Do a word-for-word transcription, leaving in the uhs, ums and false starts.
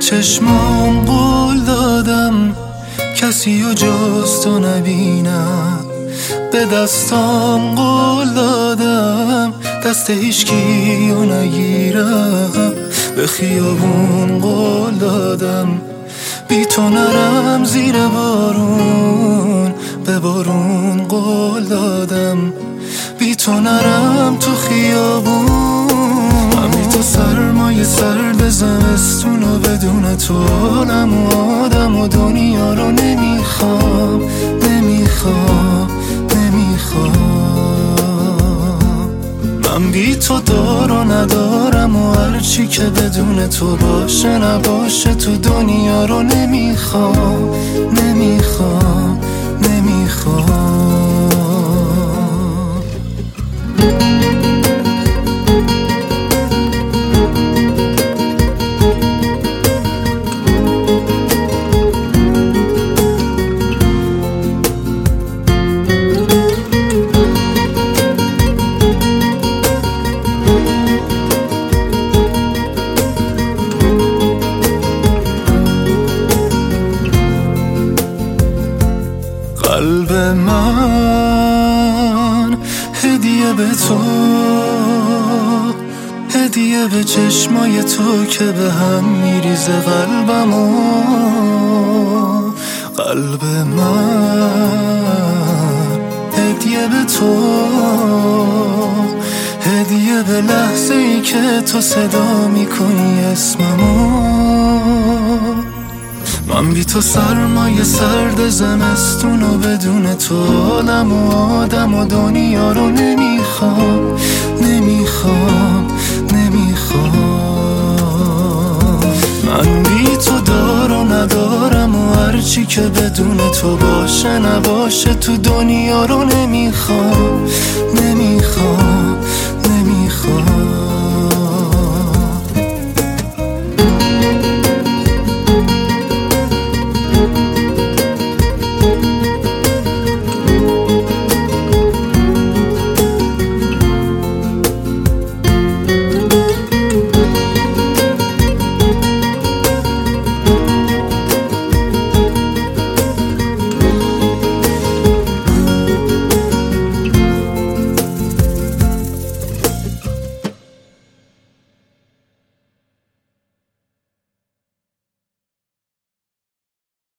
چشمام قول دادم کسی و جز تو نبینم، به دستام قول دادم دست هیچکی و نگیرم، به خیابون قول دادم بی تو نرم زیر بارون، به بارون قول دادم بی تو نرم تو خیابون. من بی تو سرمایه سرد زمستون و بدون تو عالم و آدم و دنیا رو نمیخوام نمیخوام نمیخوام. من بی تو دار و ندارم و هرچی که بدون تو باشه نباشه تو دنیا رو نمیخوام نمیخوام نمیخوام. قلب من هدیه به تو، هدیه به چشمای تو که به هم میریزه قلبمو. قلب من هدیه به تو، هدیه به لحظه ای که تو صدا میکنی اسممو. من بی تو سرمایه سرد زمستون و بدون تو عالم و آدم و دنیا رو نمیخوام نمیخوام نمیخوام. من بی تو دار و ندارم و هرچی که بدون تو باشه نباشه تو دنیا رو نمیخوام نمیخوام